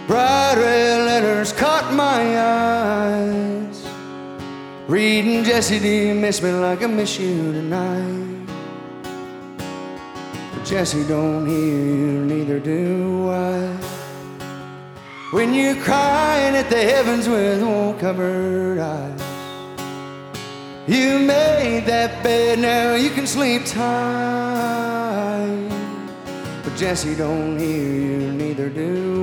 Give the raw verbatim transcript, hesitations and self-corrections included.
Bright red letters caught my eyes. Reading, Jesse, do you miss me like I miss you tonight? But Jesse, don't hear you, neither do I. When you're crying at the heavens with wool-covered eyes. You made that bed, now you can sleep tight. But Jesse, don't hear you, neither do